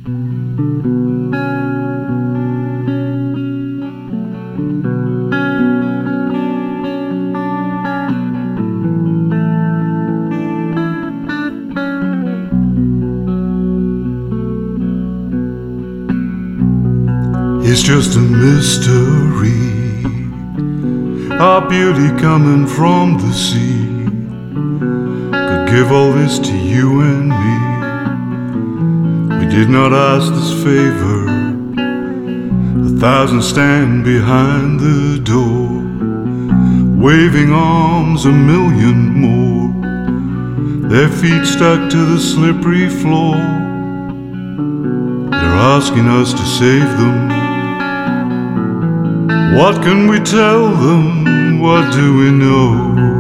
It's just a mystery, our beauty coming from the sea could give all this to you and me. We did not ask this favor, 1,000 stand behind the door, waving arms, 1,000,000 more, their feet stuck to the slippery floor. They're asking us to save them. What can we tell them? What do we know?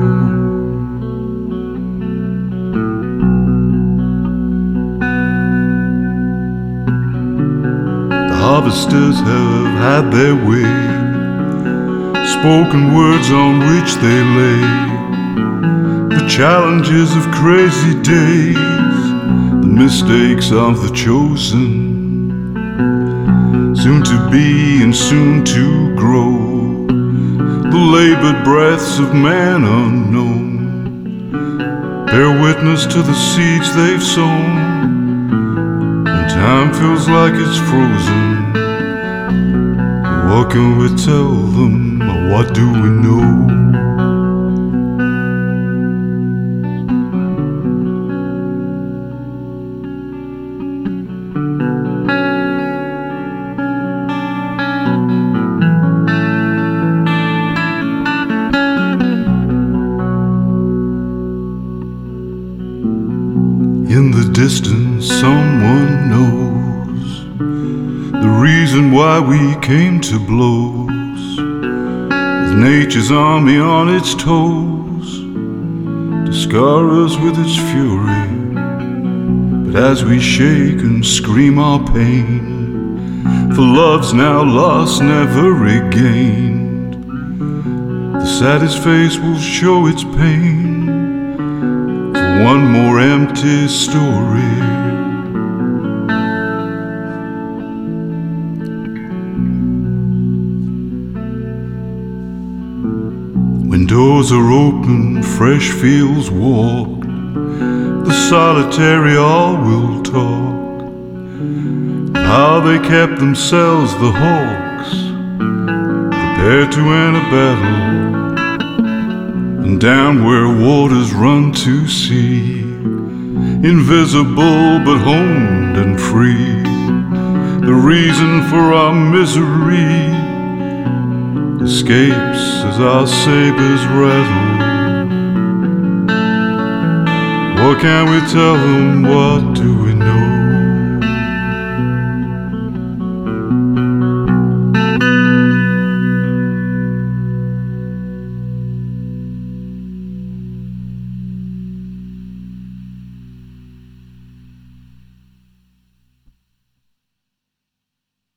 The harvesters have had their way, spoken words on which they lay the challenges of crazy days, the mistakes of the chosen, soon to be and soon to grow, the labored breaths of man unknown, bear witness to the seeds they've sown. When time feels like it's frozen, what can we tell them, or what do we know? In the distance, someone knows the reason why we came to blows, with nature's army on its toes to scar us with its fury. But as we shake and scream our pain, for love's now lost, never regained, the saddest face will show its pain. One more empty story. When doors are open, fresh fields walked, the solitary all will talk, how they kept themselves, the hawks, prepared to enter battle, and down where waters run to sea, invisible but honed and free, the reason for our misery escapes as our sabers rattle. What can we tell them? What do we know?